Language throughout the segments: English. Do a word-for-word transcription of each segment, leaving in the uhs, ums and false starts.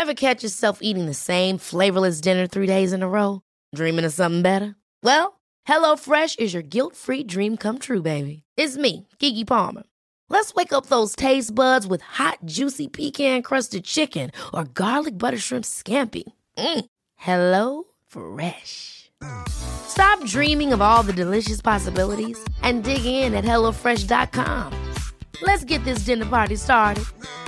Ever catch yourself eating the same flavorless dinner three days in a row? Dreaming of something better? Well, HelloFresh is your guilt-free dream come true, baby. It's me, Keke Palmer. Let's wake up those taste buds with hot, juicy pecan-crusted chicken or garlic butter shrimp scampi. Mm. Hello Fresh. Stop dreaming of all the delicious possibilities and dig in at hello fresh dot com. Let's get this dinner party started.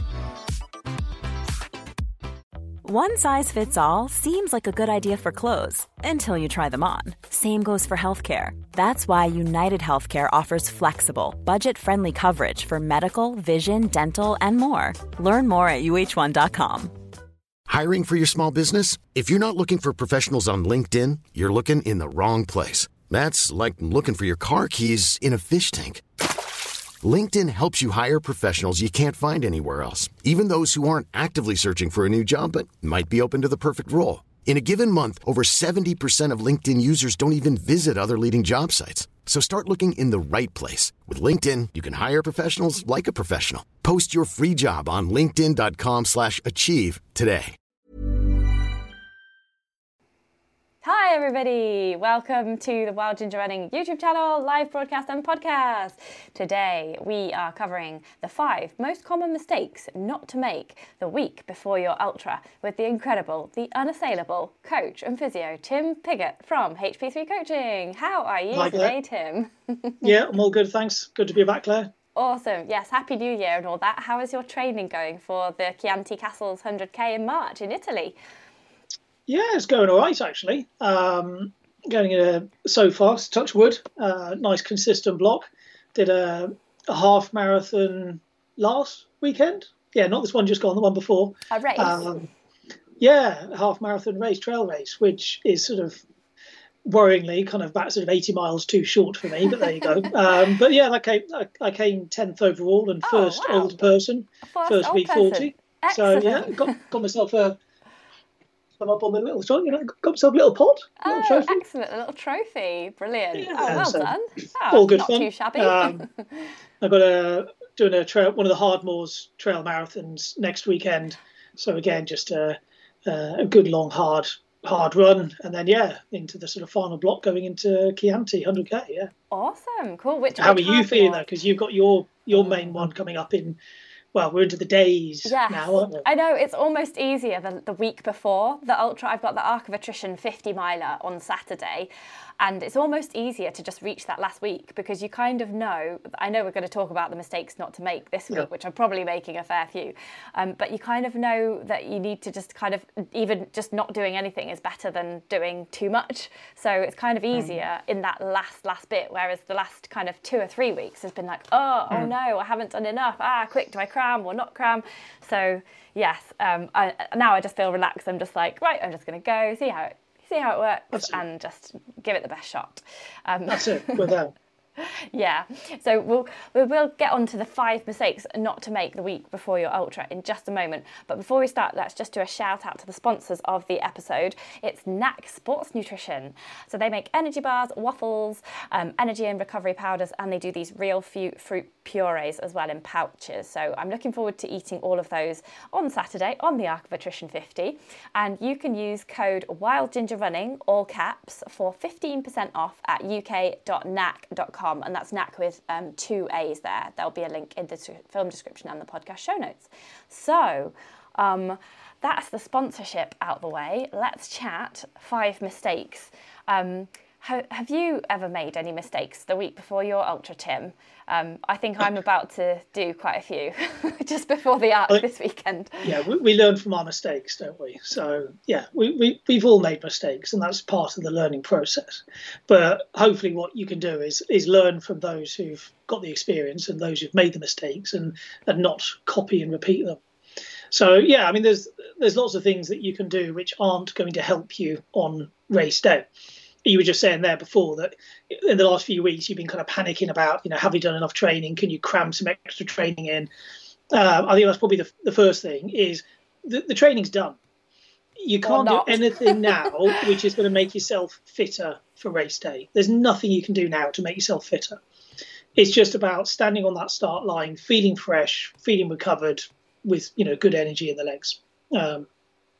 One size fits all seems like a good idea for clothes until you try them on. Same goes for healthcare. That's why United Healthcare offers flexible, budget-friendly coverage for medical, vision, dental, and more. Learn more at U H one dot com. Hiring for your small business? If you're not looking for professionals on LinkedIn, you're looking in the wrong place. That's like looking for your car keys in a fish tank. LinkedIn helps you hire professionals you can't find anywhere else, even those who aren't actively searching for a new job but might be open to the perfect role. In a given month, over seventy percent of LinkedIn users don't even visit other leading job sites. So start looking in the right place. With LinkedIn, you can hire professionals like a professional. Post your free job on linkedin dot com slash achieve today. Hi everybody, welcome to the Wild Ginger Running YouTube channel, live broadcast and podcast. Today we are covering the five most common mistakes not to make the week before your ultra with the incredible, the unassailable coach and physio Tim Piggott from H P three Coaching. How are you Hi, today, Tim? Yeah, I'm all good, thanks. Good to be back, Claire. Awesome. Yes, Happy New Year and all that. How is your training going for the Chianti Castles one hundred K in March in Italy? Yeah, it's going all right, actually. Um, going in a, so far, touch wood, uh, nice consistent block. Did a, a half marathon last weekend. Yeah, not this one just gone, the one before. A race? Um, yeah, a half marathon race, trail race, which is sort of worryingly kind of about sort of eighty miles too short for me, but there you go. Um, but yeah, I came, I, I came tenth overall and first oh, wow. old person, first, first old V forty. Excellent. So yeah, got, got myself a... I'm up on the little shot, you know, got myself a little pod, a little oh, trophy. Excellent, a little trophy, brilliant. Yeah, oh, well so done. Oh, all good not fun. too shabby. Um, I've got a doing a trail, one of the Hardmoors trail marathons next weekend. So again, just a, a good long hard hard run, and then yeah, into the sort of final block going into Chianti one hundred K. Yeah. Awesome, cool. Which how which are you feeling Hardmoor? though? Because you've got your your main one coming up in. Well, we're into the days yes. now, aren't we? I know, it's almost easier than the week before the ultra. I've got the Arc of Attrition fifty miler on Saturday, and it's almost easier to just reach that last week because you kind of know, I know we're going to talk about the mistakes not to make this week, Yeah. which I'm probably making a fair few, um, but you kind of know that you need to just kind of, even just not doing anything is better than doing too much. So it's kind of easier mm. in that last, last bit, whereas the last kind of two or three weeks has been like, oh, mm. oh no, I haven't done enough. Ah, quick, do I cram or not cram? So yes, um, I, now I just feel relaxed. I'm just like, right, I'm just going to go, see how it, see how it works, That's and it. just give it the best shot. Um, That's it. Without. Yeah, so we'll we will get on to the five mistakes not to make the week before your ultra in just a moment. But before we start, let's just do a shout out to the sponsors of the episode. It's N A C Sports Nutrition. So they make energy bars, waffles, um, energy and recovery powders, and they do these real fruit fruit purees as well in pouches. So I'm looking forward to eating all of those on Saturday on the Arc of Attrition fifty. And you can use code WildGingerRunning, all caps, for fifteen percent off at u k dot n a c dot com. And that's N A C with um, two A's there. There'll be a link in the film description and the podcast show notes. So um, that's the sponsorship out the way. Let's chat five mistakes. Um, ha- have you ever made any mistakes the week before your ultra, Tim? Um, I think I'm about to do quite a few just before the Arc this weekend. Yeah, we, we learn from our mistakes, don't we? So, yeah, we, we, we've all made mistakes, and that's part of the learning process. But hopefully what you can do is is learn from those who've got the experience and those who've made the mistakes and, and not copy and repeat them. So, yeah, I mean, there's there's lots of things that you can do which aren't going to help you on race day. You were just saying there before that in the last few weeks you've been kind of panicking about, you know, have you done enough training? Can you cram some extra training in? Uh, I think that's probably the, the first thing is the, the training's done. You can't do anything now which is going to make yourself fitter for race day. There's nothing you can do now to make yourself fitter. It's just about standing on that start line, feeling fresh, feeling recovered with, you know, good energy in the legs. Um,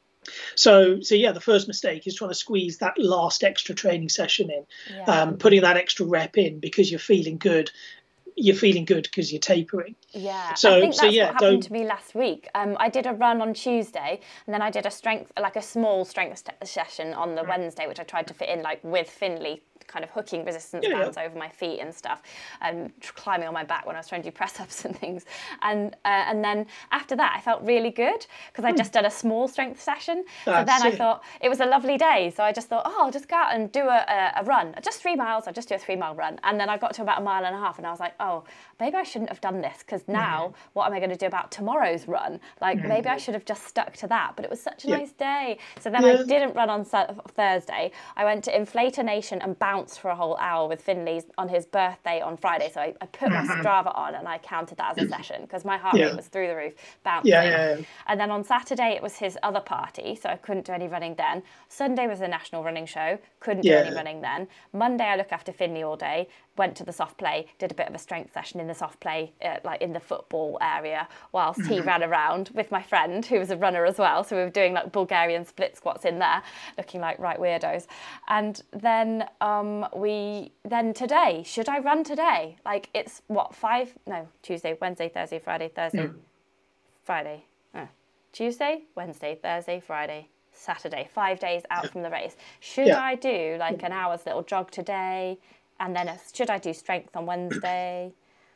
So, so yeah, the first mistake is trying to squeeze that last extra training session in, Yeah. um, putting that extra rep in because you're feeling good. You're feeling good because you're tapering. Yeah, So, I think so that's yeah, what happened don't. to me last week. Um, I did a run on Tuesday, and then I did a strength, like a small strength st- session on the Wednesday, which I tried to fit in, like with Finley, kind of hooking resistance Yeah, bands yeah. over my feet and stuff, and tr- climbing on my back when I was trying to do press ups and things. And uh, and then after that, I felt really good because I'd just done a small strength session. So That's then I it. thought it was a lovely day. So I just thought, oh, I'll just go out and do a, a, a run, just three miles. I'll just do a three mile run. And then I got to about a mile and a half, and I was like, oh, maybe I shouldn't have done this because now what am I going to do about tomorrow's run? Like maybe I should have just stuck to that. But it was such a Yeah. nice day. So then Yeah. I didn't run on Sa- Thursday. I went to Inflator Nation and bounced for a whole hour with Finley on his birthday on Friday. So I, I put my Strava on and I counted that as a session because my heart Yeah. rate was through the roof, bouncing. Yeah, yeah, yeah. And then on Saturday it was his other party, so I couldn't do any running then. Sunday was the national running show, couldn't Yeah. do any running then. Monday I look after Finley all day, went to the soft play, did a bit of a strength session in the soft play, uh, like in the football area, whilst he ran around with my friend who was a runner as well. So we were doing like Bulgarian split squats in there, looking like right weirdos. And then um, we then today, should I run today? Like it's what five? No, Tuesday, Wednesday, Thursday, Friday, Thursday, Friday, uh, Tuesday, Wednesday, Thursday, Friday, Saturday, five days out from the race. Should Yeah. I do like an hour's little jog today? And then a, should I do strength on Wednesday?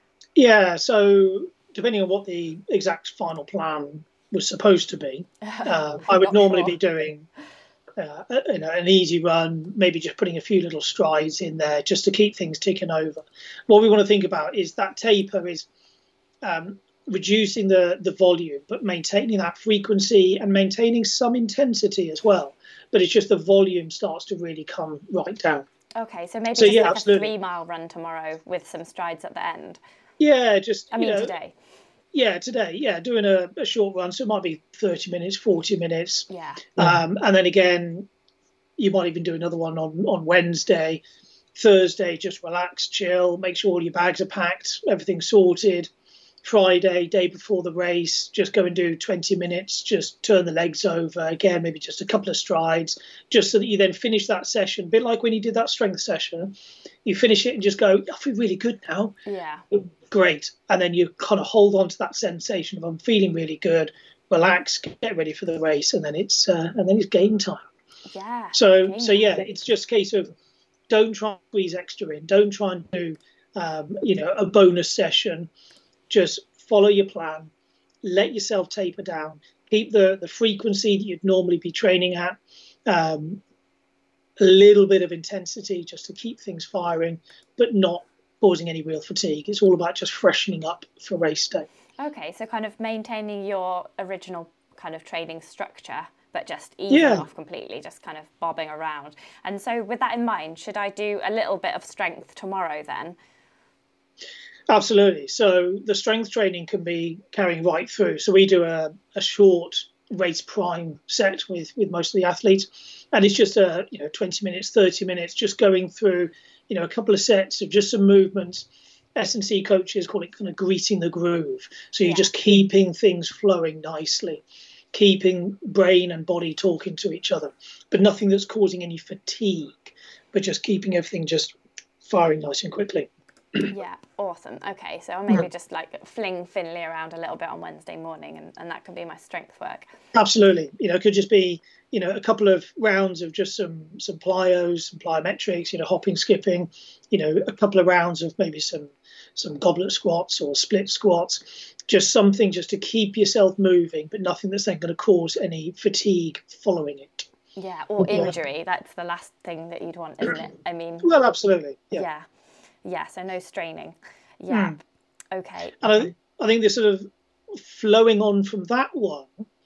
Yeah, so depending on what the exact final plan was supposed to be, uh, I would Not normally sure. be doing uh, you know, an easy run, maybe just putting a few little strides in there just to keep things ticking over. What we want to think about is that taper is um, reducing the, the volume, but maintaining that frequency and maintaining some intensity as well. But it's just the volume starts to really come right down. Okay, so maybe So, just yeah, like absolutely. a three mile run tomorrow with some strides at the end. Yeah, just I you mean know, today. Yeah, today. Yeah, doing a, a short run, so it might be thirty minutes, forty minutes. Yeah. Um, and then again, you might even do another one on, on Wednesday. Thursday, just relax, chill, make sure all your bags are packed, everything's sorted. Friday, day before the race, just go and do twenty minutes, just turn the legs over, again, maybe just a couple of strides, just so that you then finish that session. A bit like when you did that strength session, you finish it and just go, I feel really good now. Yeah. Great. And then you kind of hold on to that sensation of I'm feeling really good, relax, get ready for the race, and then it's uh, and then it's game time. Yeah. So game so yeah, time. it's just a case of don't try and squeeze extra in. Don't try and do um, you know, a bonus session. Just follow your plan. Let yourself taper down. Keep the, the frequency that you'd normally be training at. Um, a little bit of intensity just to keep things firing, but not causing any real fatigue. It's all about just freshening up for race day. Okay, so kind of maintaining your original kind of training structure, but just easing Yeah. off completely, just kind of bobbing around. And so with that in mind, should I do a little bit of strength tomorrow then? Absolutely. So the strength training can be carrying right through. So we do a, a short race prime set with, with most of the athletes. And it's just a, you know, twenty minutes, thirty minutes, just going through, you know, a couple of sets of just some movements. S and C coaches call it kind of greasing the groove. So you're Yeah. just keeping things flowing nicely, keeping brain and body talking to each other, but nothing that's causing any fatigue, but just keeping everything just firing nice and quickly. Yeah, awesome. Okay, so I'll maybe just like fling Finley around a little bit on Wednesday morning, and, and that can be my strength work. Absolutely. You know, it could just be, you know, a couple of rounds of just some some plyos, some plyometrics, you know, hopping, skipping, you know, a couple of rounds of maybe some some goblet squats or split squats, just something just to keep yourself moving, but nothing that's then going to cause any fatigue following it. Yeah, or Yeah. injury. That's the last thing that you'd want, isn't it? I mean, Well, absolutely. Yeah. yeah. Yeah, so no straining. Yeah. Hmm. Okay. And I, I think this sort of flowing on from that one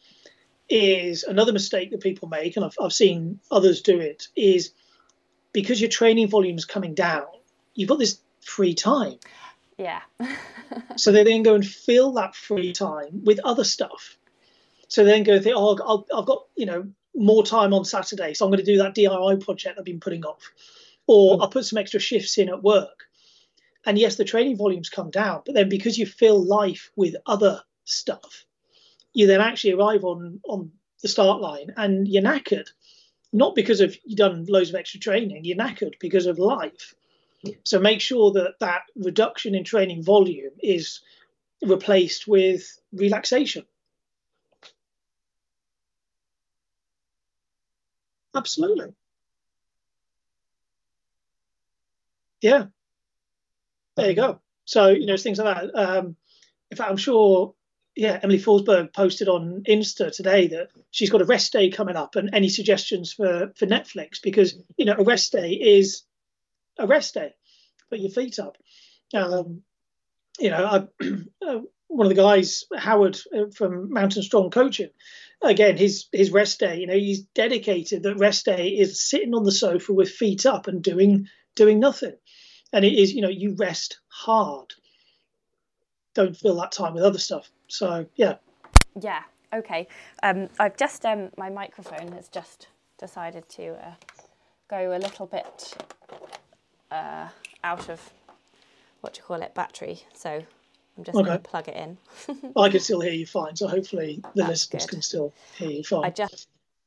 is another mistake that people make, and I've, I've seen others do it, is because your training volume is coming down, you've got this free time. Yeah. So they then go and fill that free time with other stuff. So they then go think, oh, I'll, I've got, you know, more time on Saturday, so I'm going to do that D I Y project I've been putting off. Or I'll put some extra shifts in at work. And yes, the training volumes come down, but then because you fill life with other stuff, you then actually arrive on, on the start line and you're knackered, not because of you've done loads of extra training, you're knackered because of life. So make sure that that reduction in training volume is replaced with relaxation. Absolutely. Yeah. There you go. So, you know, things like that. Um, in fact, I'm sure, yeah, Emily Forsberg posted on Insta today that she's got a rest day coming up, and any suggestions for, for Netflix, because, you know, a rest day is a rest day. Put your feet up. Um, you know, I, uh, one of the guys, Howard uh, from Mountain Strong Coaching, again, his his rest day, you know, he's dedicated that rest day is sitting on the sofa with feet up and doing doing nothing. And it is, you know, you rest hard. Don't fill that time with other stuff. So, yeah. Yeah, okay. Um, I've just, um, my microphone has just decided to uh, go a little bit uh, out of, what do you call it, battery. So I'm just okay. going to plug it in. I can still hear you fine. So hopefully the That's listeners good. can still hear you fine. I just...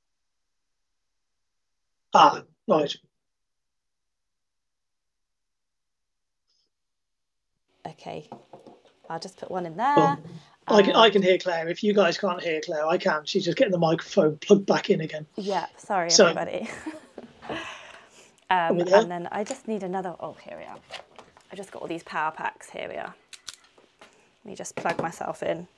Ah, right. Okay, I'll just put one in there. Well, I, can, um, I can hear Claire. If you guys can't hear Claire, I can. She's just getting the microphone plugged back in again. Yeah, sorry, so, everybody. um, and then I just need another... Oh, here we are. I just got all these power packs. Here we are. Let me just plug myself in.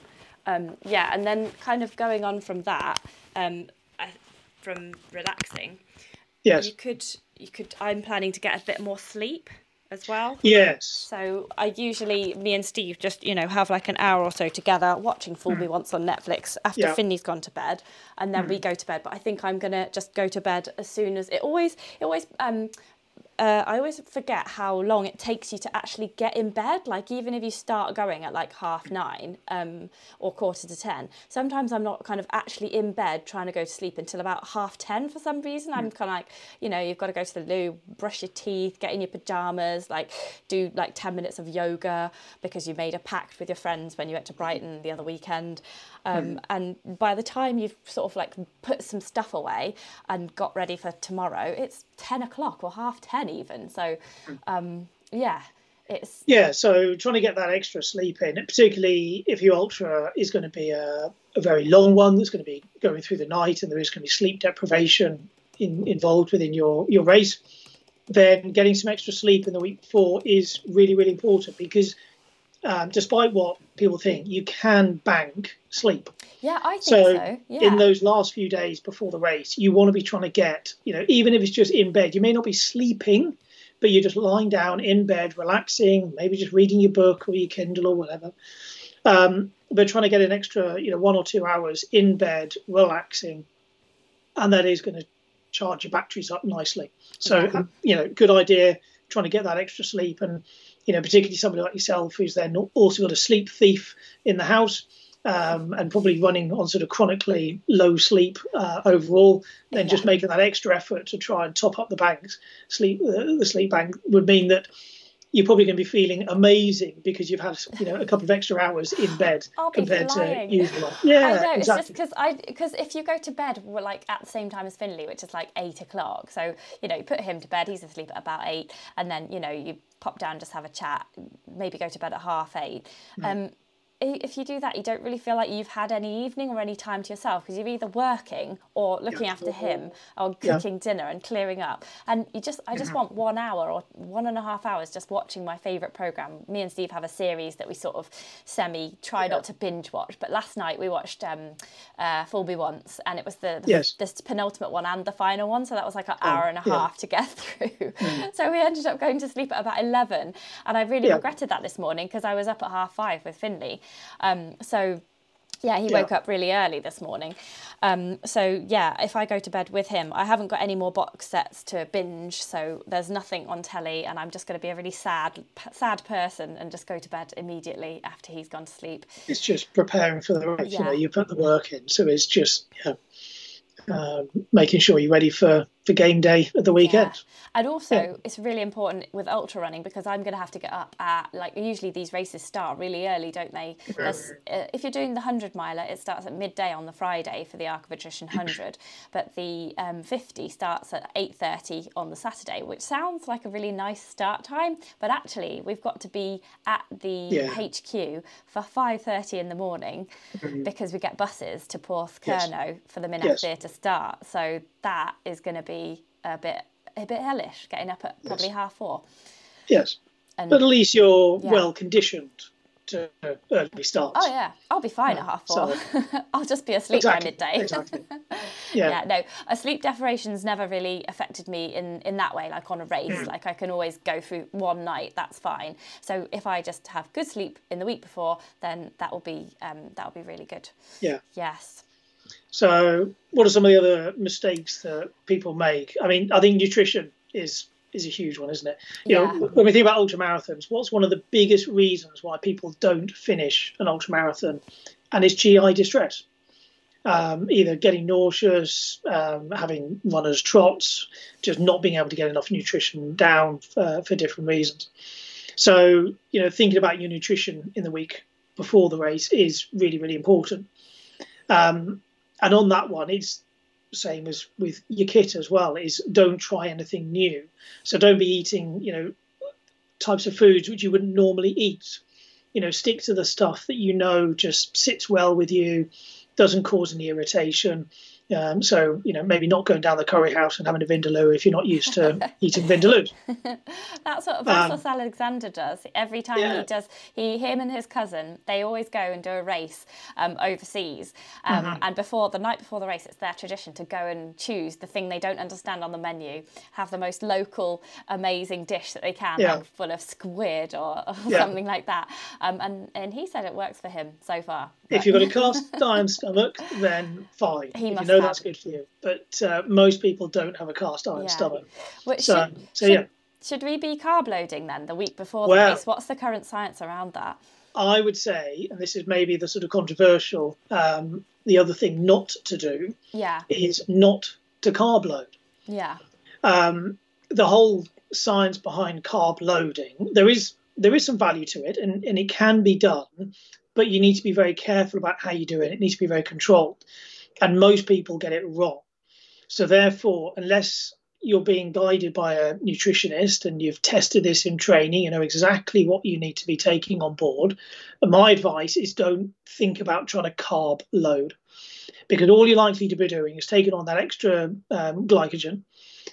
Um, yeah, and then kind of going on from that, um, I, from relaxing, yes. you could, you could, I'm planning to get a bit more sleep as well. Yes. So I usually, me and Steve just, you know, have like an hour or so together watching Fool Me Once on Netflix after yeah. Finley's gone to bed, and then mm. we go to bed. But I think I'm going to just go to bed as soon as, it always, it always, um, Uh, I always forget how long it takes you to actually get in bed. Like, even if you start going at like half nine um, or quarter to ten, sometimes I'm not kind of actually in bed trying to go to sleep until about half ten for some reason. I'm kind of like, you know, you've got to go to the loo, brush your teeth, get in your pajamas, like do like ten minutes of yoga because you made a pact with your friends when you went to Brighton the other weekend. Um, mm. And by the time you've sort of like put some stuff away and got ready for tomorrow, it's ten o'clock or half ten even. So, um, yeah, it's... Yeah, so trying to get that extra sleep in, particularly if your ultra is going to be a, a very long one that's going to be going through the night and there is going to be sleep deprivation in, involved within your, your race, then getting some extra sleep in the week before is really, really important because um, despite what people think, you can bank sleep. Yeah, I think so. so. Yeah. In those last few days before the race, you want to be trying to get, you know, even if it's just in bed, you may not be sleeping, but you're just lying down in bed, relaxing, maybe just reading your book or your Kindle or whatever. Um, but trying to get an extra, you know, one or two hours in bed, relaxing, and that is going to charge your batteries up nicely. So, yeah. you know, good idea trying to get that extra sleep. And, you know, particularly somebody like yourself who's then also got a sleep thief in the house. Um, and probably running on sort of chronically low sleep uh, overall, then yeah. just making that extra effort to try and top up the banks, sleep uh, the sleep bank would mean that you're probably going to be feeling amazing because you've had, you know, a couple of extra hours in bed compared to usual. Yeah, I know. Exactly. It's just because I because if you go to bed we're like at the same time as Finley, which is like eight o'clock, so you know you put him to bed, he's asleep at about eight, and then you know you pop down, just have a chat, maybe go to bed at half eight. Mm. Um, if you do that, you don't really feel like you've had any evening or any time to yourself because you're either working or looking yeah. after him or cooking yeah. dinner and clearing up. And you just, I just want one hour or one and a half hours just watching my favourite programme. Me and Steve have a series that we sort of semi try yeah. not to binge watch. But last night we watched um, uh, Fool Me Once, and it was the, the yes. this penultimate one and the final one. So that was like an hour oh, and a yeah. half to get through. Mm. So we ended up going to sleep at about eleven. And I really yeah. regretted that this morning because I was up at half five with Finley. Um, so, yeah, he woke yeah. up really early this morning. Um, so, yeah, if I go to bed with him, I haven't got any more box sets to binge, so there's nothing on telly, and I'm just going to be a really sad, sad person and just go to bed immediately after he's gone to sleep. It's just preparing for the race. Yeah. You know, you put the work in, so it's just yeah, um, making sure you're ready for for game day at the weekend. Yeah. And also, yeah. it's really important with ultra running because I'm going to have to get up at, like, usually these races start really early, don't they? There's, uh, if you're doing the hundred miler, it starts at midday on the Friday for the Arc of Attrition one hundred, but the um, fifty starts at eight thirty on the Saturday, which sounds like a really nice start time, but actually we've got to be at the yeah. H Q for five thirty in the morning mm-hmm. because we get buses to Porthcurno yes. for the Minette yes. Theatre start. So that is going to be a bit a bit hellish, getting up at probably yes. half four. Yes, and, but at least you're yeah. well conditioned to early starts. Oh yeah, I'll be fine yeah. at half four. So, I'll just be asleep exactly, by midday. Exactly. Yeah. yeah. No, a sleep deprivation's never really affected me in, in that way, like on a race. Mm. Like I can always go through one night, that's fine. So if I just have good sleep in the week before, then that will be um, that will be really good. Yeah. Yes. So what are some of the other mistakes that people make? I mean, I think nutrition is is a huge one, isn't it? You yeah. know, when we think about ultramarathons, what's one of the biggest reasons why people don't finish an ultramarathon? And it's G I distress. Um, either getting nauseous, um, having runner's trots, just not being able to get enough nutrition down for, for different reasons. So, you know, thinking about your nutrition in the week before the race is really, really important. Um, and on that one, it's same as with your kit as well, is don't try anything new. So don't be eating, you know, types of foods which you wouldn't normally eat. You know, stick to the stuff that you know just sits well with you, doesn't cause any irritation. Um, so, you know, maybe not going down the curry house and having a vindaloo if you're not used to eating vindaloo. That's what Vassos um, Alexander does. Every time yeah. he does, he, him and his cousin, they always go and do a race um, overseas. Um, mm-hmm. And before the night before the race, it's their tradition to go and choose the thing they don't understand on the menu, have the most local, amazing dish that they can, yeah. like full of squid or, or yeah. something like that. Um, and, and he said it works for him so far. But... If you've got a cast iron stomach, then fine. He if must you know have. That's good for you. But uh, most people don't have a cast iron yeah. stomach. Well, so, should, so should, yeah. Should we be carb loading then the week before well, the race? What's the current science around that? I would say, and this is maybe the sort of controversial, um, the other thing not to do yeah. is not to carb load. Yeah. Um, the whole science behind carb loading, there is there is some value to it, and, and it can be done, but you need to be very careful about how you do it. It needs to be very controlled. And most people get it wrong. So therefore, unless you're being guided by a nutritionist and you've tested this in training, you know exactly what you need to be taking on board, my advice is don't think about trying to carb load, because all you're likely to be doing is taking on that extra um, glycogen.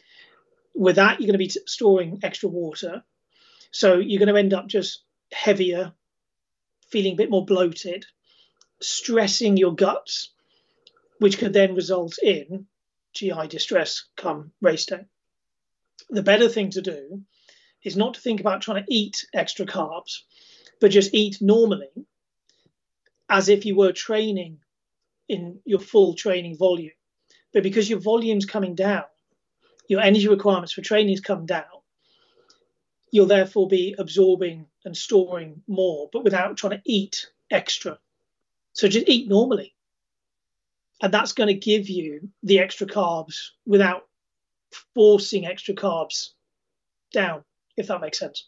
With that, you're going to be t- storing extra water. So you're going to end up just heavier, feeling a bit more bloated, stressing your guts, which could then result in G I distress come race day. The better thing to do is not to think about trying to eat extra carbs, but just eat normally as if you were training in your full training volume. But because your volume's coming down, your energy requirements for training has come down, you'll therefore be absorbing and storing more, but without trying to eat extra. So just eat normally. And that's going to give you the extra carbs without forcing extra carbs down, if that makes sense.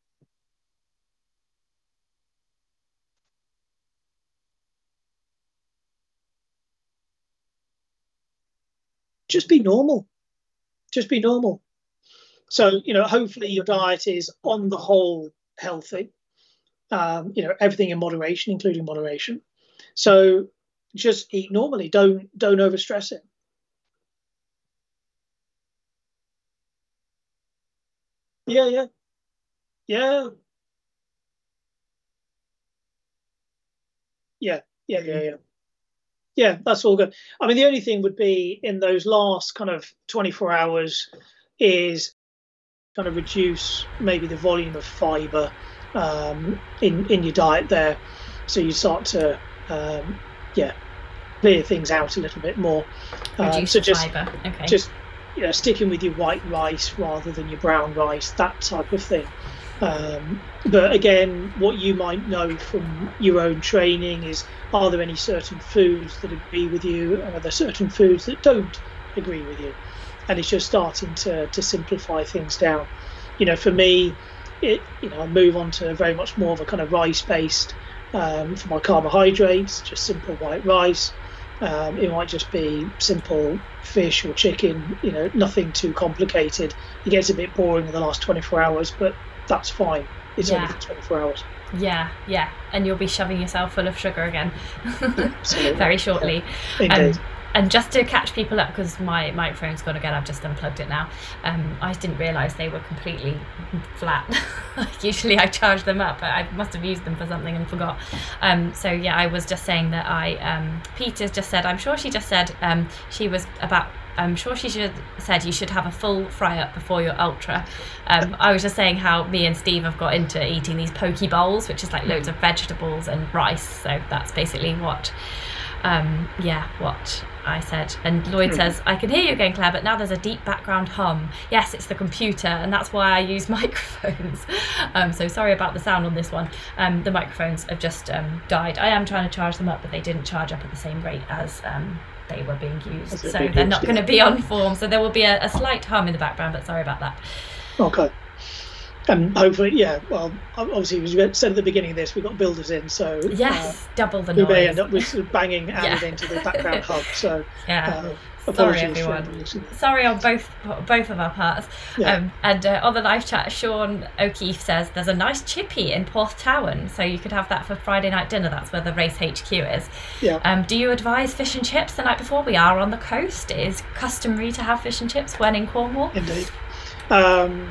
Just be normal. Just be normal. So, you know, hopefully your diet is on the whole healthy. Um, you know, everything in moderation, including moderation. So just eat normally. Don't don't overstress it. Yeah, yeah, yeah, yeah, yeah, yeah, yeah. Yeah, that's all good. I mean, the only thing would be in those last kind of twenty-four hours is kind of reduce maybe the volume of fibre um, in in your diet there, so you start to um, yeah clear things out a little bit more. Reduce um, so the just fibre. Okay. just you know sticking with your white rice rather than your brown rice, that type of thing. Um, but again, what you might know from your own training is, are there any certain foods that agree with you, and are there certain foods that don't agree with you? and it's just starting to to simplify things down. You know, for me, it you know I move on to very much more of a kind of rice based um, for my carbohydrates, just simple white rice. Um, it might just be simple fish or chicken, you know, nothing too complicated. It gets a bit boring in the last twenty-four hours, but that's fine. It's Yeah. only for twenty-four hours. Yeah, yeah, and you'll be shoving yourself full of sugar again very shortly. Indeed. Um, and just to catch people up, because my microphone's gone again, I've just unplugged it now. Um, I didn't realise they were completely flat. Usually I charge them up, but I must have used them for something and forgot. Um, so yeah, I was just saying that I, um, Peter's just said, I'm sure she just said um, she was about I'm sure she should said you should have a full fry up before your ultra. Um, I was just saying how me and Steve have got into eating these poke bowls, which is like loads of vegetables and rice. So that's basically what, um, yeah, what I said. And Lloyd says, I can hear you again, Claire, but now there's a deep background hum. Yes, it's the computer, and that's why I use microphones. Um, so sorry about the sound on this one. Um, the microphones have just um, died. I am trying to charge them up, but they didn't charge up at the same rate as um, they were being used, so they're not going to be on form, so there will be a, a slight hum in the background, but sorry about that. Okay. And hopefully, yeah, well, obviously, as we said at the beginning of this, we've got builders in, so yes, uh, double the we noise. We may end up with sort of banging added yeah. into the background hub, so yeah. Uh, Sorry, everyone. Sorry on both both of our parts. Yeah. Um, and uh, on the live chat, Sean O'Keefe says there's a nice chippy in Porthtowan, so you could have that for Friday night dinner. That's where the race H Q is. Yeah. Um, do you advise fish and chips the night before? We are on the coast. It is customary to have fish and chips when in Cornwall. Indeed. Um,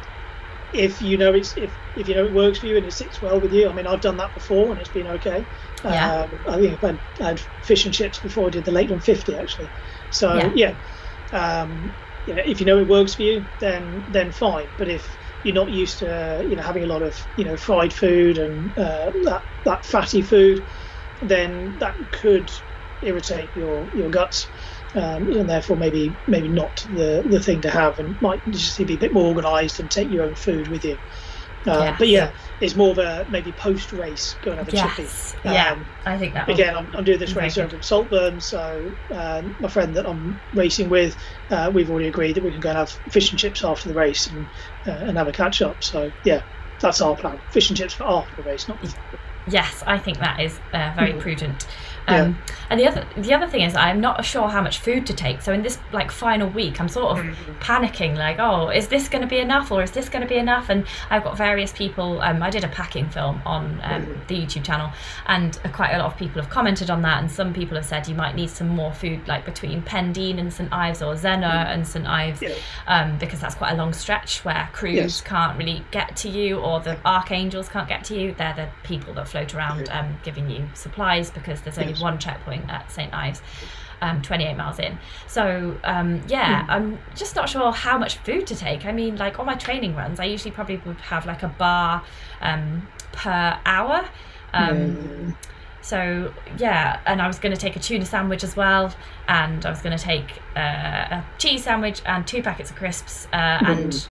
if you know it's if, if you know it works for you and it sits well with you. I mean, I've done that before and it's been okay. Yeah. Um, I think I had, I had fish and chips before I did the Lakeland fifty actually. So yeah, yeah. Um, you know, if you know it works for you, then then fine. But if you're not used to you know having a lot of you know fried food and uh, that that fatty food, then that could irritate your your guts, um, and therefore maybe maybe not the the thing to have, and might just be a bit more organised and take your own food with you. Uh, yes. But yeah, it's more of a maybe post race go and have a yes. chippy. Um, yeah, I think that. Again, I'm, I'm doing this race over in Saltburn, so um, my friend that I'm racing with, uh, we've already agreed that we can go and have fish and chips after the race and uh, and have a catch up. So yeah, that's our plan. Fish and chips for after the race, not before. Yes, I think that is uh, very mm. prudent. Um, yeah. And the other the other thing is I'm not sure how much food to take. So in this like final week, I'm sort of mm-hmm. panicking, like, oh, is this going to be enough or is this going to be enough? And I've got various people. Um, I did a packing film on um, mm-hmm. the YouTube channel, and uh, quite a lot of people have commented on that. And some people have said you might need some more food, like between Pendeen and St Ives, or Zena mm-hmm. and St Ives, yeah. um, because that's quite a long stretch where crews yes. can't really get to you, or the archangels can't get to you. They're the people that float around um, giving you supplies, because there's only yes. one checkpoint at St Ives, um, twenty-eight miles in. So um, yeah, mm. I'm just not sure how much food to take. I mean, like on my training runs, I usually probably would have like a bar um, per hour. Um, mm. So yeah, and I was going to take a tuna sandwich as well, and I was going to take uh, a cheese sandwich and two packets of crisps uh, mm. and.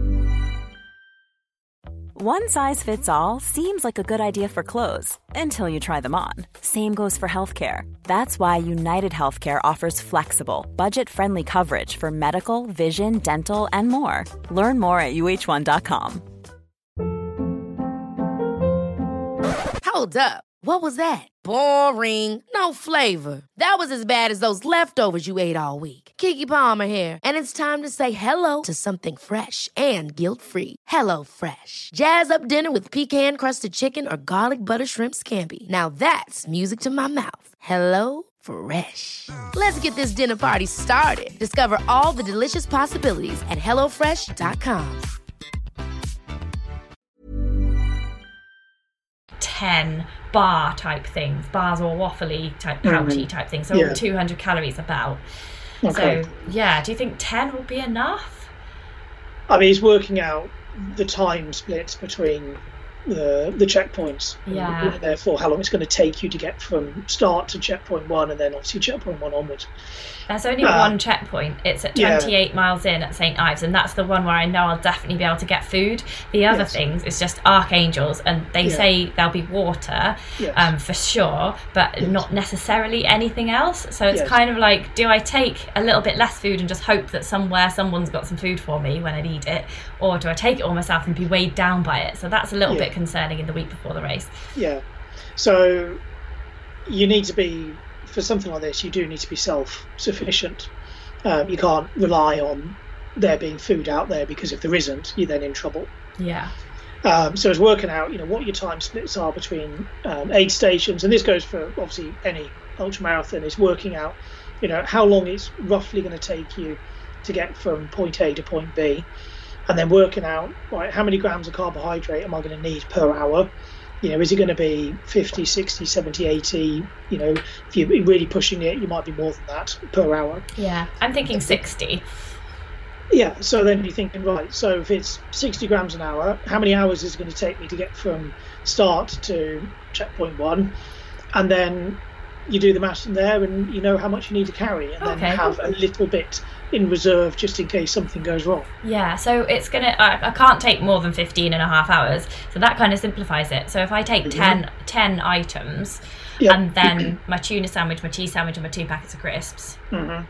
One size fits all seems like a good idea for clothes until you try them on. Same goes for healthcare. That's why United Healthcare offers flexible, budget-friendly coverage for medical, vision, dental, and more. Learn more at U H one dot com. Hold up. What was that? Boring. No flavor. That was as bad as those leftovers you ate all week. Keke Palmer here, and it's time to say hello to something fresh and guilt-free. Hello Fresh. Jazz up dinner with pecan-crusted chicken or garlic butter shrimp scampi. Now that's music to my mouth. Hello Fresh. Let's get this dinner party started. Discover all the delicious possibilities at hello fresh dot com. ten bar type things, bars or waffly type, pouchy mm-hmm. type things, so yeah. two hundred calories about. Okay. So yeah, do you think ten will be enough? I mean, it's working out the time splits between the the checkpoints. Yeah. And therefore, how long it's going to take you to get from start to checkpoint one, and then obviously checkpoint one onwards. There's only Uh, one checkpoint. It's at yeah. twenty-eight miles in at Saint Ives, and that's the one where I know I'll definitely be able to get food. The other Yes. things is just archangels, and they Yeah. say there'll be water, Yes. um, for sure, but Yes. not necessarily anything else. So it's Yes. kind of like, do I take a little bit less food and just hope that somewhere someone's got some food for me when I need it, or do I take it all myself and be weighed down by it? So that's a little Yeah. bit concerning in the week before the race. Yeah. So you need to be, for something like this, you do need to be self-sufficient. Um, you can't rely on there being food out there, because if there isn't, you're then in trouble. Yeah. Um, so it's working out, you know, what your time splits are between um, aid stations, and this goes for obviously any ultramarathon. Is working out, you know, how long it's roughly going to take you to get from point A to point B, and then working out, right, how many grams of carbohydrate am I going to need per hour? You know, is it going to be fifty, sixty, seventy, eighty? You know, if you're really pushing it, you might be more than that per hour. Yeah. I'm thinking sixty. Yeah, so then you're thinking, right, so if it's sixty grams an hour, how many hours is it going to take me to get from start to checkpoint one? And then you do the maths in there, and you know how much you need to carry, and then Okay. have a little bit in reserve just in case something goes wrong. Yeah, so it's gonna, I, I can't take more than fifteen and a half hours, so that kind of simplifies it. So if I take ten, ten items, Yep. and then my tuna sandwich, my cheese sandwich, and my two packets of crisps, Mhm.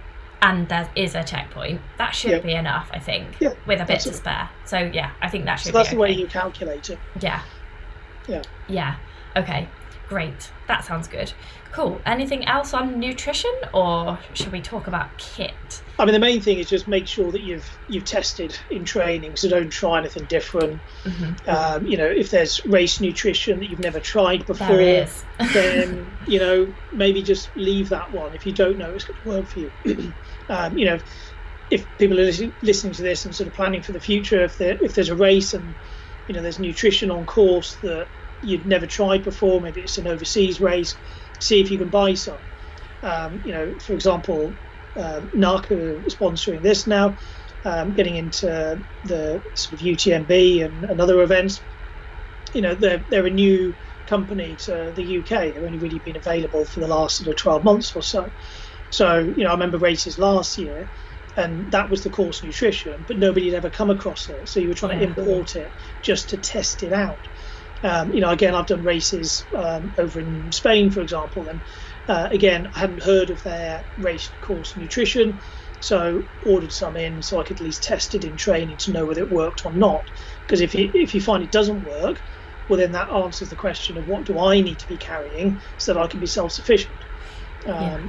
and there is a checkpoint, that should Yep. be enough, I think, Yeah, with a bit that's to it. spare. So yeah, I think that should So that's be the way okay. you calculate it. Yeah, Yeah. yeah, okay, great, that sounds good. Cool, anything else on nutrition, or should we talk about kit? I mean, the main thing is just make sure that you've you've tested in training, so don't try anything different. Mm-hmm. Um, you know, if there's race nutrition that you've never tried before, There is. then you know maybe just leave that one if you don't know it's going to work for you. um, you know, if people are listening, listening to this and sort of planning for the future, if there if there's a race and you know there's nutrition on course that you've never tried before, maybe it's an overseas race, see if you can buy some. Um, you know, for example, uh, N A C are sponsoring this now, um, getting into the sort of U T M B and, and other events. You know, they're they're a new company to the U K. They've only really been available for the last sort of twelve months or so. So, you know, I remember races last year, and that was the course nutrition, but nobody had ever come across it. So you were trying Yeah. to import it just to test it out. Um, you know, again, I've done races um, over in Spain, for example, and uh, again, I hadn't heard of their race course nutrition, so ordered some in so I could at least test it in training to know whether it worked or not. Because if you, if you find it doesn't work, well, then that answers the question of what do I need to be carrying so that I can be self-sufficient. Um, Yeah.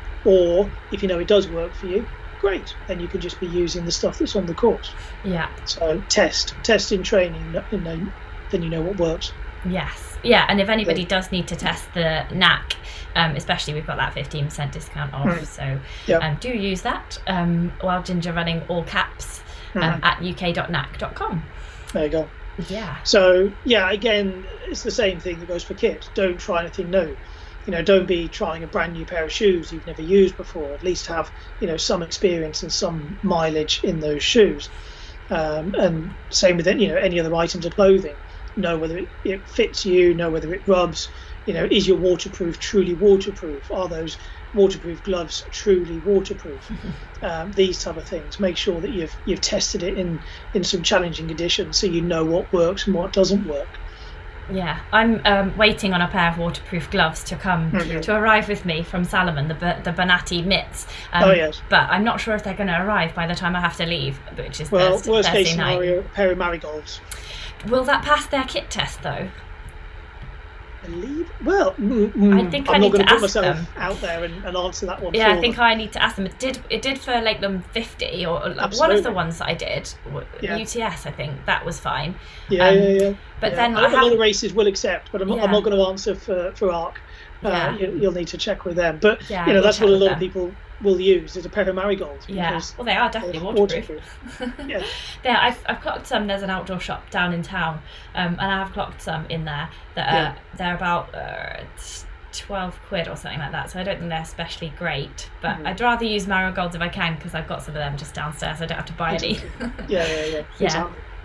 Or if you know it does work for you, great, then you can just be using the stuff that's on the course. Yeah. So test, test in training, and then, then you know what works. Yes. Yeah, and if anybody does need to test the N A C, um, especially we've got that fifteen percent discount off, Mm. so Yep. um, do use that. Um, Wild Ginger Running, all caps, um, Mhm. at u k dot n a c dot com. There you go. Yeah. So yeah, again, it's the same thing that goes for kit. Don't try anything new. You know, don't be trying a brand new pair of shoes you've never used before. At least have, you know, some experience and some mileage in those shoes. Um, and same with it, you know, any other items of clothing. Know whether it, it fits you. Know whether it rubs. You know, is your waterproof truly waterproof? Are those waterproof gloves truly waterproof? um, these type of things. Make sure that you've you've tested it in in some challenging conditions, so you know what works and what doesn't work. Yeah, I'm um, waiting on a pair of waterproof gloves to come Mhm. to arrive with me from Salomon, the B- the Bonatti mitts. Um, Oh, yes. But I'm not sure if they're going to arrive by the time I have to leave, which is Well, Thursday, worst Thursday case night. scenario, a pair of marigolds. Will that pass their kit test though? Believe well. Mm, mm, I think I'm I not need going to put ask myself them. out there and, and answer that one. Yeah, for I think them. I need to ask them. It did it did for Lakeland fifty, or like one of Absolutely. the ones that I did, w- Yeah. U T S, I think that was fine. Yeah, um, yeah, yeah. but yeah. then a I lot have- of races will accept, but I'm, not- Yeah. I'm not going to answer for for ARC. Uh, Yeah. you, you'll need to check with them. But Yeah, you know, we'll that's check what a with lot of them. people will use is a pair of marigolds. Yeah, because well, they are definitely they're waterproof. yeah. Yeah, I've, I've clocked some. There's an outdoor shop down in town, um, and I have clocked some in there that are Yeah. they're about uh, twelve quid or something like that. So I don't think they're especially great, but Mhm. I'd rather use marigolds if I can because I've got some of them just downstairs. I don't have to buy any. Yeah, yeah, yeah. Yeah. Exactly.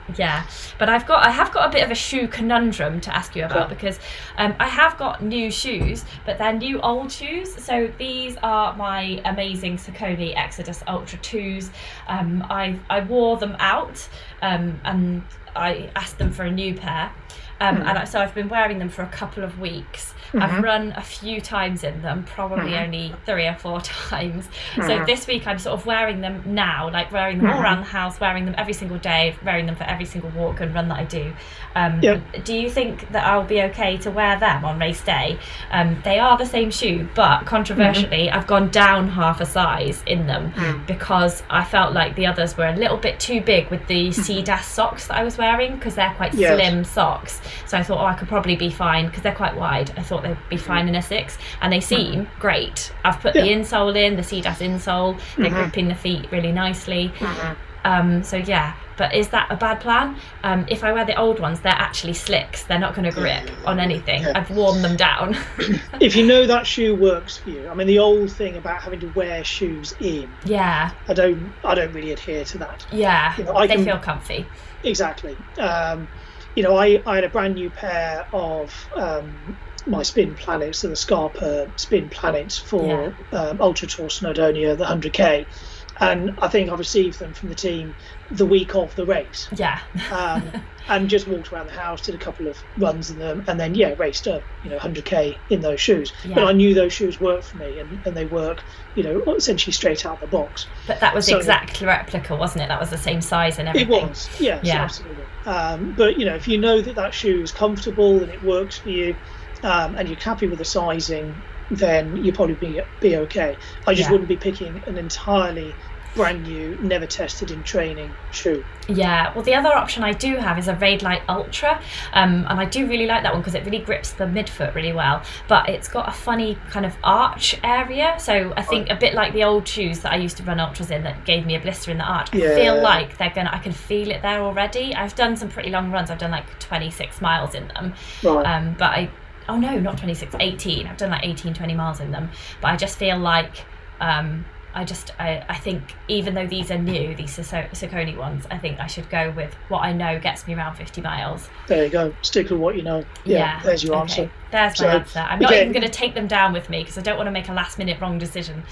Yeah, but I've got I have got a bit of a shoe conundrum to ask you about, because um, I have got new shoes, but they're new old shoes. So these are my amazing Saucony Exodus Ultra twos. Um, I I wore them out, um, and I asked them for a new pair, um, mm-hmm. and I, so I've been wearing them for a couple of weeks. Mm-hmm. I've run a few times in them, probably mm-hmm. only three or four times. Mm-hmm. So this week I'm sort of wearing them now, like wearing them mm-hmm. all around the house, wearing them every single day, wearing them for every single walk and run that I do. Um, yep. Do you think that I'll be okay to wear them on race day? Um, they are the same shoe, but controversially, mm-hmm. I've gone down half a size in them mm-hmm. because I felt like the others were a little bit too big with the mm-hmm. C D A S socks that I was wearing, because they're quite yes. slim socks. So I thought, oh, I could probably be fine because they're quite wide. I thought they'd be fine in a six, and they seem mm-hmm. great. I've put yeah. the insole in, the C D A S insole. They're mm-hmm. gripping the feet really nicely. Mm-hmm. Um, so yeah, but is that a bad plan? Um, if I wear the old ones, they're actually slicks. They're not going to grip yeah. on anything. Yeah. I've worn them down. If you know that shoe works for you, I mean, the old thing about having to wear shoes in. Yeah. I don't. I don't really adhere to that. Yeah. You know, I they can, feel comfy. Exactly. Um, you know, I, I had a brand new pair of um, my Spin Planets, so the Scarpa Spin Planets for yeah. um, Ultra Tour Snowdonia, the one hundred K. And I think I received them from the team the week of the race. Yeah. um, and just walked around the house, did a couple of runs in them, and then, yeah, raced a you know, one hundred K in those shoes. Yeah. But I knew those shoes worked for me, and, and they work, you know, essentially straight out the box. But that was so, exact replica, wasn't it? That was the same size and everything. It was, yes, yeah, absolutely. Um, but, you know, if you know that that shoe is comfortable and it works for you, um, and you're happy with the sizing, then you'll probably be, be okay. I just yeah. wouldn't be picking an entirely brand new, never tested in training shoe. Yeah, well, the other option I do have is a Raidlight Ultra, um, and I do really like that one because it really grips the midfoot really well, but it's got a funny kind of arch area, so I think a bit like the old shoes that I used to run ultras in that gave me a blister in the arch. I yeah. feel like they're gonna, I can feel it there already. I've done some pretty long runs. I've done like twenty-six miles in them, right. um, but I oh no, not twenty-six, eighteen. I've done like eighteen, twenty miles in them, but I just feel like um, I just, I, I think even though these are new, these Saucony ones, I think I should go with what I know gets me around fifty miles. There you go. Stick with what you know. Yeah, yeah. There's your okay. answer. There's my so, answer. I'm not again, even going to take them down with me because I don't want to make a last minute wrong decision.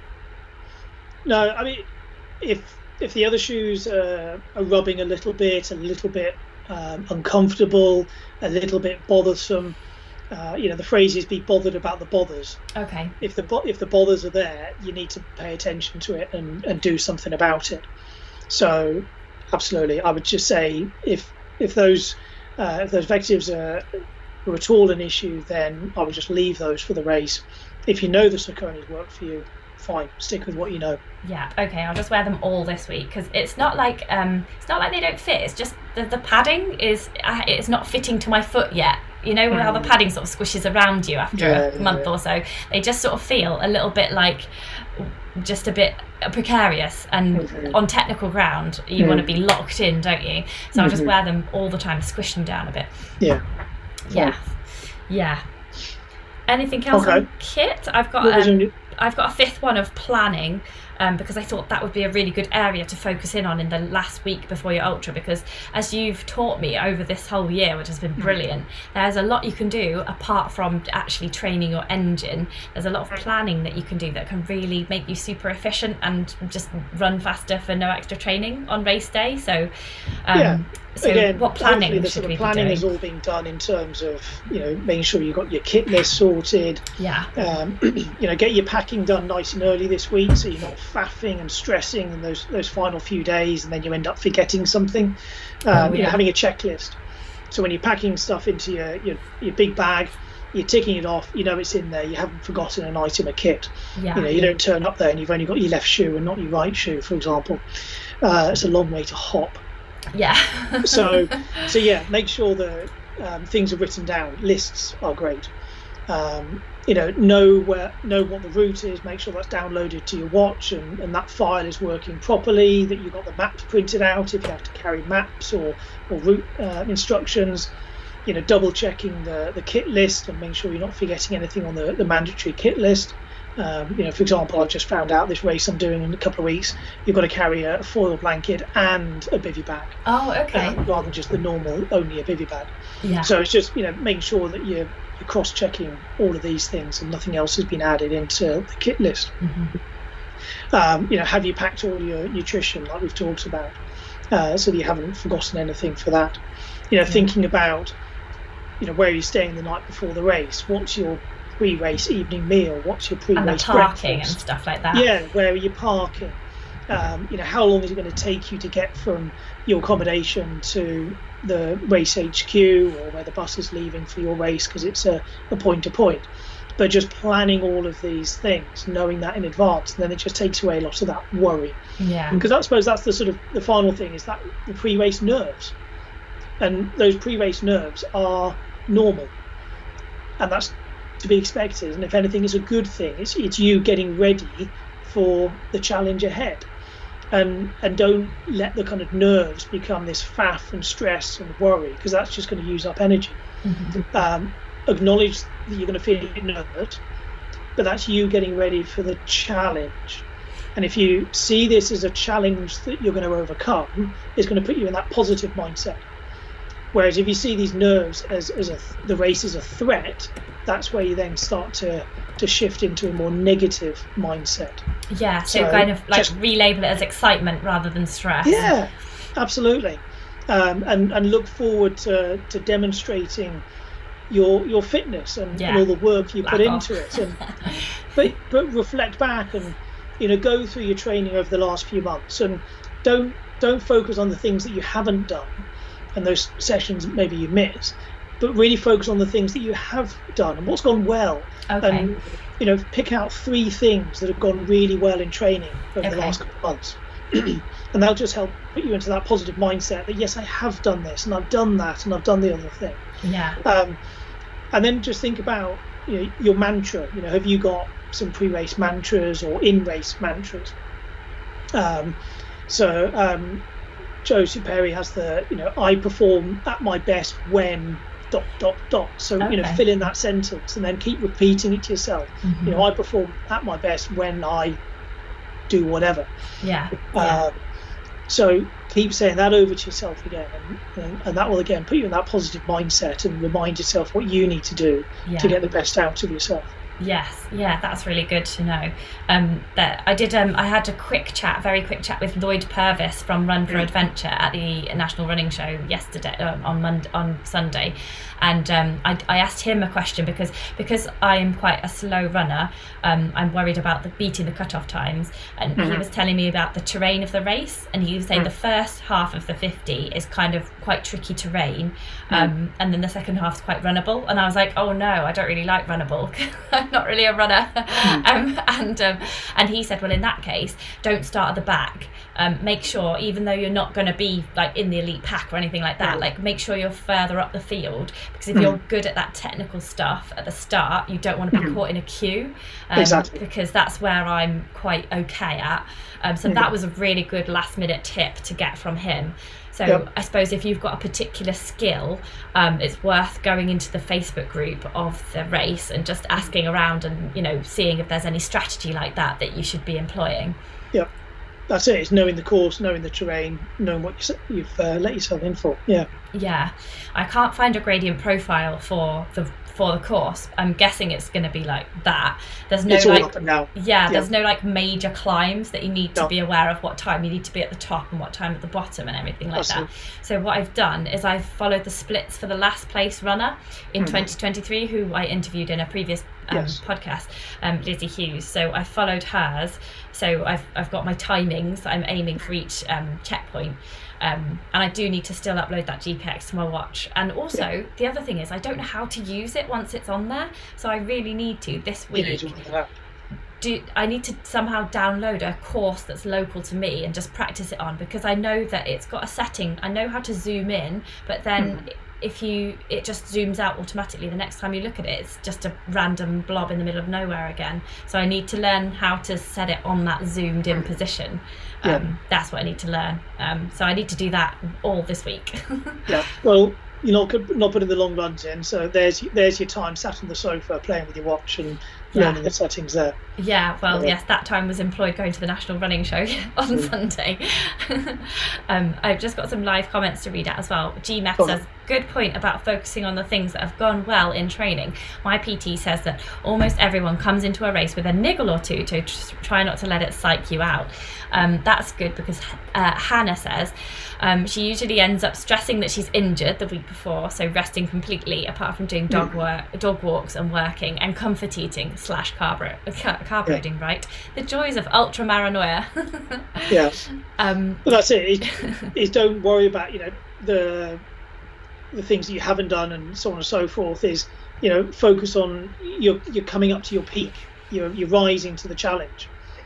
No, I mean, if if the other shoes uh, are rubbing a little bit, a little bit um, uncomfortable, a little bit bothersome, Uh, you know, the phrase is be bothered about the bothers. Okay. If the if the bothers are there, you need to pay attention to it and, and do something about it. So, absolutely, I would just say if if those uh, if those vectives are, are at all an issue, then I would just leave those for the race. If you know the Sauconys work for you, fine, stick with what you know. Yeah, okay, I'll just wear them all this week because it's not like um, it's not like they don't fit. It's just the, the padding is uh, it's not fitting to my foot yet. You know how the padding sort of squishes around you after yeah, a month yeah. or so. They just sort of feel a little bit like just a bit precarious, and mm-hmm. on technical ground you mm-hmm. want to be locked in, don't you? So mm-hmm. I'll just wear them all the time, squish them down a bit. Yeah. Yeah. Yeah. Anything else okay. on kit? I've got um, I've got a fifth one of planning, um, because I thought that would be a really good area to focus in on in the last week before your ultra, because as you've taught me over this whole year, which has been brilliant, there's a lot you can do apart from actually training your engine. There's a lot of planning that you can do that can really make you super efficient and just run faster for no extra training on race day. So um, yeah. So Again, what planning the should sort of we planning be doing? has all been done in terms of, you know, making sure you've got your kit list sorted. Yeah. Um, you know, get your packing done nice and early this week so you're not faffing and stressing in those those final few days and then you end up forgetting something. Um, oh, yeah. You know, having a checklist. So when you're packing stuff into your, your your big bag, you're ticking it off, you know it's in there, you haven't forgotten an item of kit. Yeah. You know, you don't turn up there and you've only got your left shoe and not your right shoe, for example. Uh, it's a long way to hop. Yeah. so, so yeah, make sure that um, things are written down. Lists are great. Um, you know, know where, know what the route is. Make sure that's downloaded to your watch, and, and that file is working properly. That you've got the maps printed out if you have to carry maps or or route uh, instructions. You know, double checking the the kit list and make sure you're not forgetting anything on the the mandatory kit list. Um, you know, for example, I've just found out this race I'm doing in a couple of weeks, you've got to carry a foil blanket and a bivy bag. Oh, okay. Um, rather than just the normal, only a bivy bag. Yeah. So it's just, you know, making sure that you're, you're cross-checking all of these things and nothing else has been added into the kit list. Mm-hmm. Um, you know, have you packed all your nutrition, like we've talked about, uh, so that you haven't forgotten anything for that? You know, yeah. thinking about, you know, where are you staying the night before the race? What's your pre-race evening meal? What's your pre-race breakfast? And the parking breakfast? And stuff like that. Yeah, where are you parking? Um, you know, how long is it going to take you to get from your accommodation to the race H Q or where the bus is leaving for your race, because it's a, a point-to-point. But just planning all of these things, knowing that in advance, and then it just takes away a lot of that worry. Yeah. Because I suppose that's the sort of the final thing, is that the pre-race nerves. And those pre-race nerves are normal. And that's to be expected. And if anything, is a good thing. It's it's you getting ready for the challenge ahead. And and don't let the kind of nerves become this faff and stress and worry, because that's just going to use up energy. Mm-hmm. Um, acknowledge that you're going to feel nervous, but that's you getting ready for the challenge. And if you see this as a challenge that you're going to overcome, it's going to put you in that positive mindset. Whereas if you see these nerves as, as a, the race as a threat, that's where you then start to, to shift into a more negative mindset. Yeah, so, so kind of like just relabel it as excitement rather than stress. Yeah, absolutely. Um, and, and look forward to, to demonstrating your your fitness and, yeah. and all the work you Back put off. into it. And but but reflect back and, you know, go through your training over the last few months, and don't don't focus on the things that you haven't done and those sessions maybe you miss, but really focus on the things that you have done and what's gone well. Okay. And, you know, pick out three things that have gone really well in training over okay. the last couple of months. And that'll just help put you into that positive mindset that, yes, I have done this and I've done that and I've done the other thing. Yeah. Um, and then just think about, you know, your mantra. You know, have you got some pre-race mantras or in-race mantras? Um, so um, Joe Superi has the, you know, I perform at my best when dot dot dot. So okay. you know, fill in that sentence and then keep repeating it to yourself. Mm-hmm. You know, I perform at my best when I do whatever. Yeah. Uh, yeah. So keep saying that over to yourself again, and, and, and that will again put you in that positive mindset and remind yourself what you need to do yeah. to get the best out of yourself. Yes, yeah, that's really good to know. Um, that I did. Um, I had a quick chat, very quick chat with Lloyd Purvis from Run for Adventure at the National Running Show yesterday um, on Monday, on Sunday, and um, I, I asked him a question because because I'm quite a slow runner. Um, I'm worried about the beating the cutoff times, and mm-hmm. he was telling me about the terrain of the race, and he was saying mm. the first half of the fifty is kind of quite tricky terrain, um, mm. and then the second half is quite runnable. And I was like, oh no, I don't really like runnable. I'm not really a runner. Mm. um, and um, and he said, well, in that case, don't start at the back. Um, make sure, even though you're not going to be like in the elite pack or anything like that, mm. like make sure you're further up the field, because if mm. you're good at that technical stuff at the start, you don't want to be mm. caught in a queue. Um, exactly. Because that's where I'm quite okay at. Um, so mm. that was a really good last minute tip to get from him. So yep. I suppose if you've got a particular skill, um, it's worth going into the Facebook group of the race and just asking around and, you know, seeing if there's any strategy like that that you should be employing. Yep, that's it. It's knowing the course, knowing the terrain, knowing what you've uh, let yourself in for. Yeah. Yeah, I can't find a gradient profile for the for the course. I'm guessing it's going to be like that. There's no it's all like up and down. Yeah, yeah, there's no like major climbs that you need to no. be aware of, what time you need to be at the top and what time at the bottom and everything like Absolutely. that. So what I've done is I've followed the splits for the last place runner in mm. twenty twenty-three, who I interviewed in a previous um, yes. podcast, um, Lizzie Hughes. So I followed hers. So I've I've got my timings that I'm aiming for each um, checkpoint. Um, and I do need to still upload that G P X to my watch. And also, yeah. the other thing is I don't know how to use it once it's on there. So I really need to, this week, do I need to somehow download a course that's local to me and just practice it on, because I know that it's got a setting. I know how to zoom in, but then mm. if you, it just zooms out automatically. The next time you look at it, it's just a random blob in the middle of nowhere again. So I need to learn how to set it on that zoomed in position. Um, yeah. That's what I need to learn. Um, so I need to do that all this week. Yeah. Well, you're not not putting the long runs in, so there's there's your time sat on the sofa playing with your watch and Yeah. learning the settings there. Yeah, well, Yeah. yes, that time was employed going to the National Running Show on Mm. Sunday. um, I've just got some live comments to read out as well. G Meth Go on. says, good point about focusing on the things that have gone well in training. My P T says that almost everyone comes into a race with a niggle or two to tr- try not to let it psych you out. Um, that's good because uh, Hannah says um, she usually ends up stressing that she's injured the week before, so resting completely apart from doing dog work, dog walks and working and comfort eating slash carb, carb Yeah. loading, right? The joys of ultra paranoia. Yeah. um, But that's it. Is, is don't worry about, you know, the the things that you haven't done and so on and so forth. Is, you know, focus on you're you're coming up to your peak. You're you're rising to the challenge.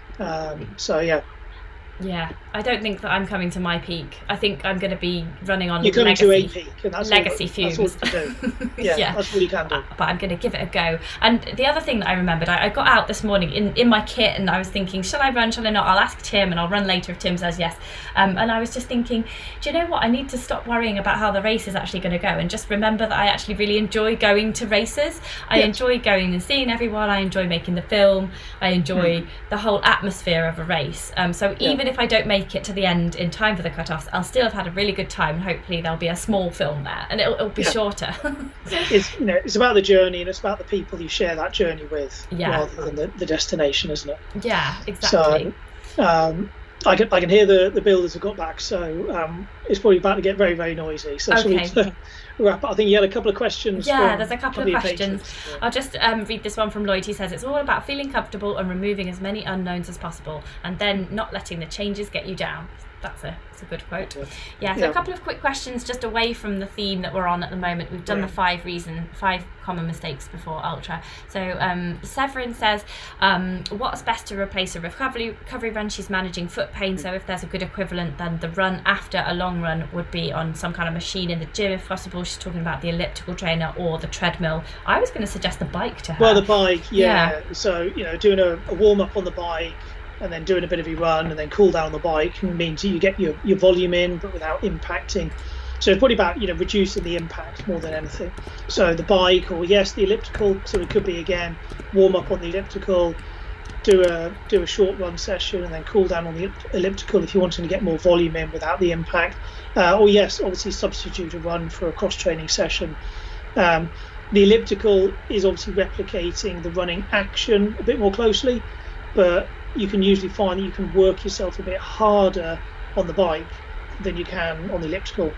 Um, so yeah, yeah, I don't think that I'm coming to my peak. I think I'm going to be running on you're coming legacy. to a peak, and that's legacy all, fumes. That's all you can do. Yeah, Yeah. that's all you can do. But I'm going to give it a go. And the other thing that I remembered, I, I got out this morning in, in my kit and I was thinking, shall I run, shall I not? I'll ask Tim and I'll run later if Tim says yes. Um, and I was just thinking, do you know what? I need to stop worrying about how the race is actually going to go and just remember that I actually really enjoy going to races. I Yeah. enjoy going and seeing everyone. I enjoy making the film. I enjoy Mm. the whole atmosphere of a race. Um, so Yeah. even if I don't make it to the end in time for the cut-offs, I'll still have had a really good time. Hopefully there'll be a small film there and it'll, it'll be Yeah. shorter. It's, you know, it's about the journey and it's about the people you share that journey with, Yeah. rather than the, the destination, isn't it? Yeah, exactly. So um, I can I can hear the, the builders have got back, so um, it's probably about to get very very noisy. So shall we Okay. wrap up? I think you had a couple of questions. Yeah, from there's a couple from of the questions. patrons. I'll just um, read this one from Lloyd. He says, it's all about feeling comfortable and removing as many unknowns as possible and then not letting the changes get you down. That's a, that's a good quote. Yeah, so Yeah. a couple of quick questions just away from the theme that we're on at the moment. We've done Yeah. the five reason, five common mistakes before Ultra. So um, Severin says, um, what's best to replace a recovery recovery run? She's managing foot pain, so if there's a good equivalent, then the run after a long run would be on some kind of machine in the gym if possible. She's talking about the elliptical trainer or the treadmill. I was going to suggest the bike to her. Well, the bike, yeah. Yeah. So you know, doing a, a warm up on the bike and then doing a bit of a run and then cool down on the bike means you get your, your volume in, but without impacting. So it's probably about, you know, reducing the impact more than anything. So the bike, or yes, the elliptical. So it could be again warm up on the elliptical, do a do a short run session, and then cool down on the elliptical if you wanted to get more volume in without the impact. Uh, or yes, obviously substitute a run for a cross training session. Um, the elliptical is obviously replicating the running action a bit more closely, but you can usually find that you can work yourself a bit harder on the bike than you can on the elliptical.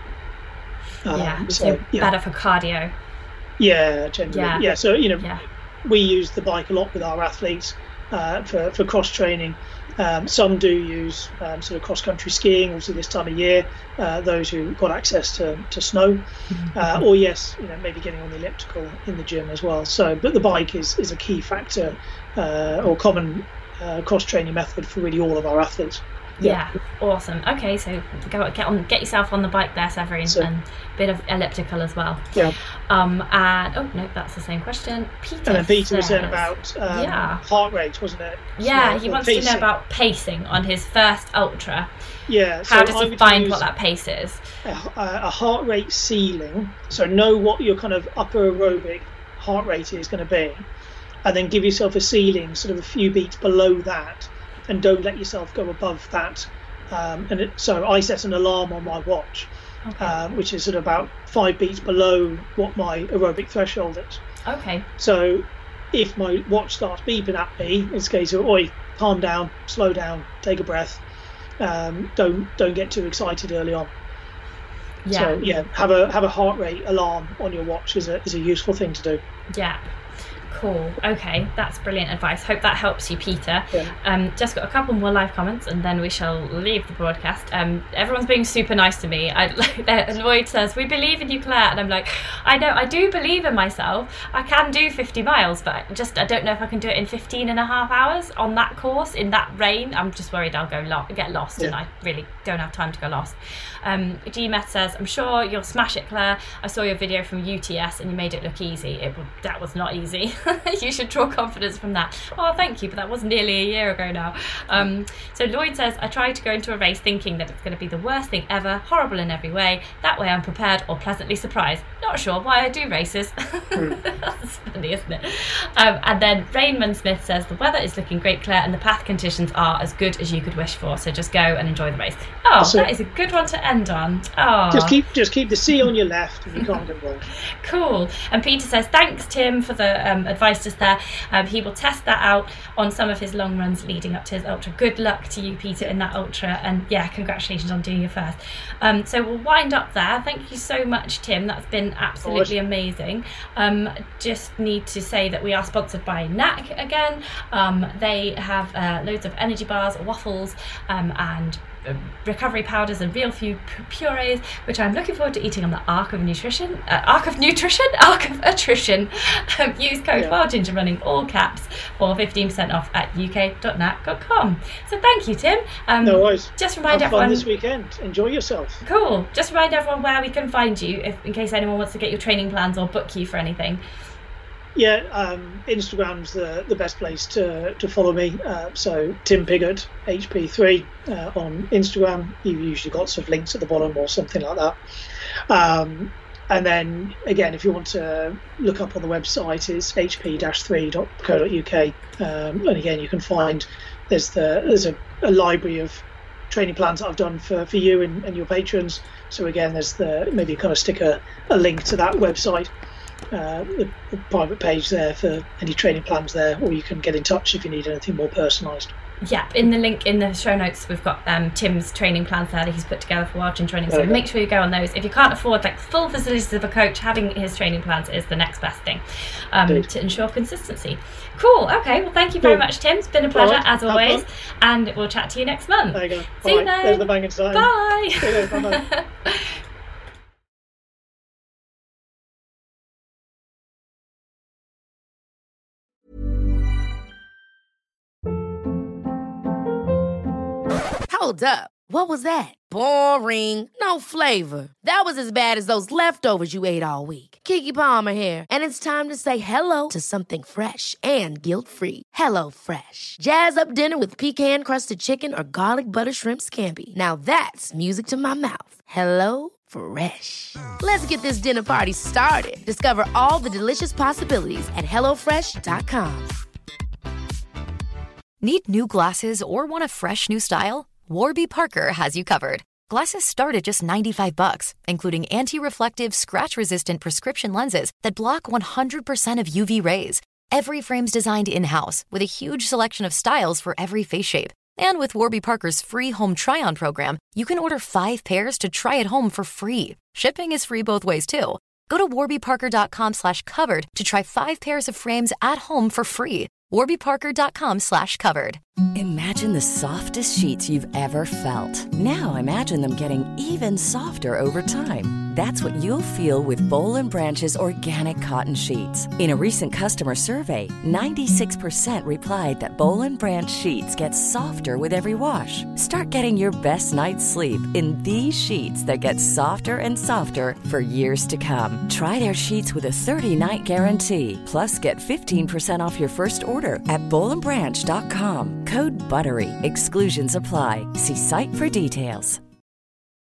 Um, yeah, so, so yeah. better for cardio. Yeah, generally. Yeah. Yeah. So, you know, Yeah. we use the bike a lot with our athletes uh, for, for cross training. Um, some do use um, sort of cross country skiing, obviously this time of year, uh, those who got access to, to snow, uh, or yes, you know, maybe getting on the elliptical in the gym as well. So, but the bike is, is a key factor uh, or common uh, cross training method for really all of our athletes. Yeah. Awesome. Okay, so go get on, get yourself on the bike there, Severin, So- and a bit of elliptical as well. Yeah. Um, and oh no, that's the same question. Peter. And then Peter was saying says- about um, Yeah. heart rate, wasn't it? Yeah, So, he or wants to know pacing. about pacing on his first ultra. Yeah. How so does I he would find use what that pace is? a, a heart rate ceiling, so know what your kind of upper aerobic heart rate is going to be, and then give yourself a ceiling sort of a few beats below that, and don't let yourself go above that. Um, and it, so I set an alarm on my watch, Okay. um, which is sort of about five beats below what my aerobic threshold is. Okay. So if my watch starts beeping at me, it's a case of, oi, calm down, slow down, take a breath. Um, don't don't get too excited early on. Yeah. So yeah, have a have a heart rate alarm on your watch is a is a useful thing to do. Yeah. Cool. Okay, that's brilliant advice. Hope that helps you, Peter. Yeah. Um, just got a couple more live comments, and then we shall leave the broadcast. Um, everyone's being super nice to me. I, like, Lloyd says, "We believe in you, Claire," and I'm like, "I know, I do believe in myself. I can do fifty miles, but I just I don't know if I can do it in fifteen and a half hours on that course in that rain. I'm just worried I'll go lo- get lost, and Yeah. I really don't have time to go lost." Um, G Meth says, "I'm sure you'll smash it, Claire. I saw your video from U T S, and you made it look easy. It that was not easy." You should draw confidence from that. Oh, thank you, but that was nearly a year ago now. Um, so Lloyd says, I try to go into a race thinking that it's going to be the worst thing ever, horrible in every way. That way I'm prepared or pleasantly surprised. Not sure why I do races. That's funny, isn't it? Um, and then Rainman Smith says, the weather is looking great, Claire, and the path conditions are as good as you could wish for. So just go and enjoy the race. Oh, so, that is a good one to end on. Oh. Just keep just keep the C on your left and you can't go wrong. Cool. And Peter says, thanks, Tim, for the um, advice just there. Um, he will test that out on some of his long runs leading up to his ultra. Good luck to you, Peter, in that ultra. And yeah, congratulations on doing your first. Um, so we'll wind up there. Thank you so much, Tim. That's been absolutely amazing. Um, just need to say that we are sponsored by N A C again. Um, they have uh, loads of energy bars, waffles, um, and recovery powders and real food purees, which I'm looking forward to eating on the Arc of Nutrition. Uh, Arc of Nutrition? Arc of Attrition. Um, use code yeah. FARGINGER running all caps for fifteen percent off at u k dot n a c dot com. So thank you, Tim. Um, no worries. Just remind Have everyone. Fun this weekend. Enjoy yourself. Cool. Just remind everyone where we can find you, if in case anyone wants to get your training plans or book you for anything. Yeah, um, Instagram's the, the best place to, to follow me. Uh, so Tim Piggott, H P three uh, on Instagram. You've usually got sort of links at the bottom or something like that. Um, and then again, if you want to look up on the website, it's h p dash three dot co dot u k. Um, and again, you can find there's the there's a, a library of training plans that I've done for, for you and, and your patrons. So again, there's the maybe kind of stick a, a link to that website. Uh, the, the private page there for any training plans there, or you can get in touch if you need anything more personalised. Yeah, in the link in the show notes, we've got um, Tim's training plans there that he's put together for Wild Gym Training. So okay. Make sure you go on those. If you can't afford like full facilities of a coach, having his training plans is the next best thing um, to ensure consistency. Cool. Okay. Well, thank you very cool. much, Tim. It's been a pleasure right. as always, and we'll chat to you next month. There you go. See All you right. then. There's the banging sign. Bye. See you later. Bye-bye. Hold up. What was that? Boring. No flavor. That was as bad as those leftovers you ate all week. Keke Palmer here, and it's time to say hello to something fresh and guilt-free. Hello Fresh. Jazz up dinner with pecan-crusted chicken or garlic butter shrimp scampi. Now that's music to my mouth. Hello Fresh. Let's get this dinner party started. Discover all the delicious possibilities at hello fresh dot com. Need new glasses or want a fresh new style? Warby Parker has you covered. Glasses start at just ninety-five bucks, including anti-reflective, scratch-resistant prescription lenses that block one hundred percent of U V rays. Every frame's designed in-house with a huge selection of styles for every face shape. And with Warby Parker's free home try-on program, you can order five pairs to try at home for free. Shipping is free both ways, too. Go to warby parker dot com slash covered to try five pairs of frames at home for free. warby parker dot com slash covered. Imagine the softest sheets you've ever felt. Now imagine them getting even softer over time. That's what you'll feel with Boll and Branch's organic cotton sheets. In a recent customer survey, ninety-six percent replied that Boll and Branch sheets get softer with every wash. Start getting your best night's sleep in these sheets that get softer and softer for years to come. Try their sheets with a thirty-night guarantee. Plus, get fifteen percent off your first order at boll and branch dot com. Code BUTTERY. Exclusions apply. See site for details.